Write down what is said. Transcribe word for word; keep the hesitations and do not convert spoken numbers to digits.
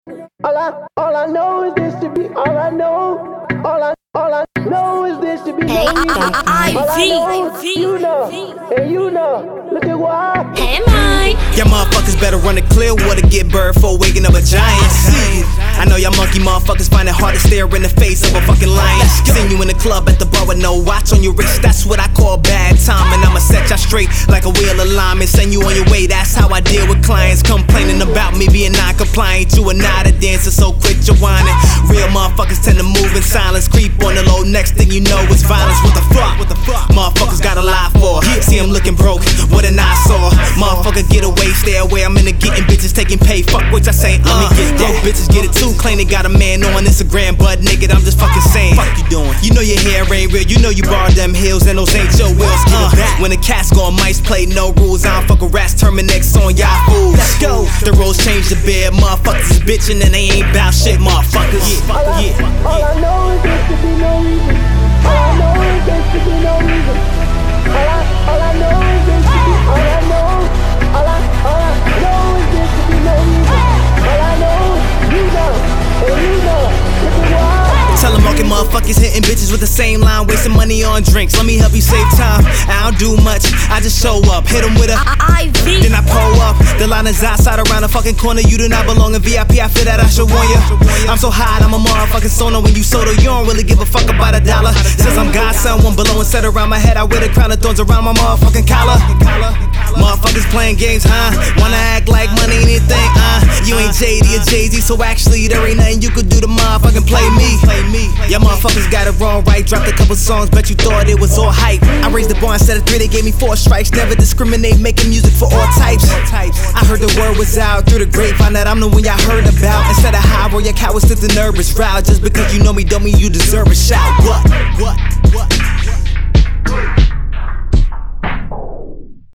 All I, all I know is this to be. All I know, all I, all I know is this to be. Hey, no reason. I, All I V, know, V, you know, and you know. Look at why. Hey, Mike. Y'all motherfuckers better run to Clearwater, get bird for waking up a giant. I know y'all monkey motherfuckers find it hard to stare in the face of a fucking lion. Seen you in the club at the bar with no watch on your wrist, that's what I call bad timing. I'ma set y'all straight like a wheel alignment, send you on your way, that's how I deal with clients complaining about me being non-compliant. You are not a dancer, so quit your whining. Real motherfuckers tend to move in silence, creep on the low, next thing you know it's violence. What the fuck? What the fuck? Motherfuckers got a lie for. See him looking broke, what an eyesore. Motherfucker get away, stay away, I'm into getting bitches taking pay. Fuck what I say, uh, get broke bitches get it too. Claim they got a man on Instagram, but nigga, I'm just fucking saying. Fuck you doing? You know your hair ain't real, you know you borrowed them heels and those ain't your wheels. Uh, when the cats go on mice play, no rules, I don't fuck with rats, Terminex on y'all fools. Let's go. The roles change a bit, motherfuckers is bitching and they ain't bout shit, motherfuckers. Yeah, All I, yeah. all I know is this to be no reason. All I know is this to be no reason. All I, all I know is this to be. All I know, all I, all I know is this to be no reason. All I know, you know, and you know. Look at why. Tell them market motherfuckers hitting bitches with the same line, wasting money on drinks. Let me help you save time. I don't do much, I just show up, hit them with a I, V. then I pull up. The line is outside around the fucking corner. You do not belong in V I P, I feel that I should warn ya. I'm so hot, I'm a motherfucking sonar. When you soda, you don't really give a fuck about a dollar. Since I'm Godson, one below and set around my head, I wear the crown of thorns around my motherfucking collar. Motherfuckers playing games, huh? Wanna act like money ain't anything, uh You ain't J D or Jay-Z, so actually there ain't nothing you could do to motherfucking play me. Y'all motherfuckers got it wrong, right? Dropped a couple songs, bet you thought it was all hype. I raised the bar instead of three, they gave me four strikes. Never discriminate, making music for all types. I heard the word was out through the grapevine that I'm the one y'all heard about. Instead of high, roll your cowards to the nervous route. Just because you know me don't mean you deserve a shout. What? What?